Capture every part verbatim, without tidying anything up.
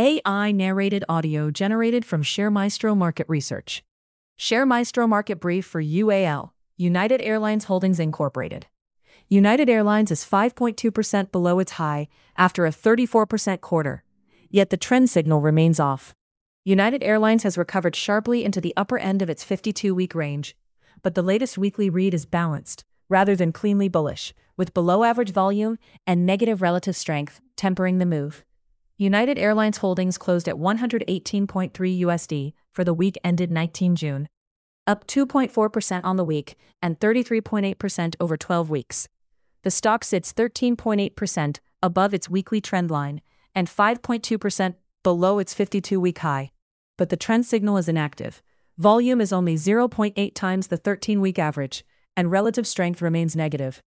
A I narrated audio generated from ShareMaestro Market Research. ShareMaestro Market Brief for U A L, United Airlines Holdings Incorporated. United Airlines is five point two percent below its high after a thirty-four percent quarter, yet the trend signal remains off. United Airlines has recovered sharply into the upper end of its fifty-two-week range, but the latest weekly read is balanced, rather than cleanly bullish, with below-average volume and negative relative strength tempering the move. United Airlines Holdings closed at one hundred eighteen point three U S D for the week ended nineteenth of June, up two point four percent on the week and thirty-three point eight percent over twelve weeks. The stock sits thirteen point eight percent above its weekly trend line and five point two percent below its fifty-two-week high. But the trend signal is inactive. Volume is only zero point eight times the thirteen-week average, and relative strength remains negative.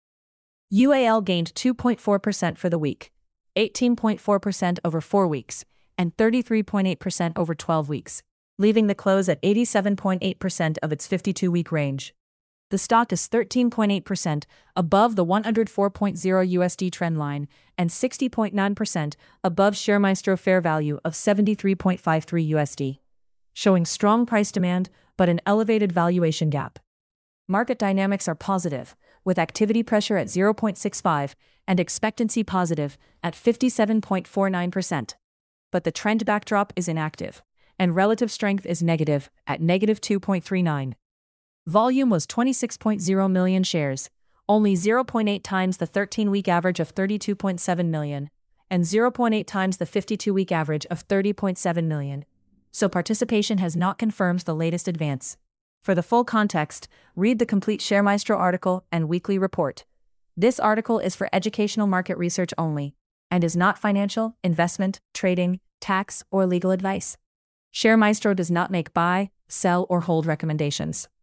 U A L gained two point four percent for the week, eighteen point four percent over four weeks, and thirty-three point eight percent over twelve weeks, leaving the close at eighty-seven point eight percent of its fifty-two-week range. The stock is thirteen point eight percent above the one hundred four point zero U S D trend line and sixty point nine percent above ShareMaestro fair value of seventy-three point five three U S D, showing strong price demand but an elevated valuation gap. Market dynamics are positive, with activity pressure at zero point six five and expectancy positive at fifty-seven point four nine percent. But the trend backdrop is inactive, and relative strength is negative at negative two point three nine. Volume was twenty-six point zero million shares, only zero point eight times the thirteen-week average of thirty-two point seven million, and zero point eight times the fifty-two-week average of thirty point seven million. So participation has not confirmed the latest advance. For the full context, read the complete ShareMaestro article and weekly report. This article is for educational market research only, and is not financial, investment, trading, tax, or legal advice. ShareMaestro does not make buy, sell, or hold recommendations.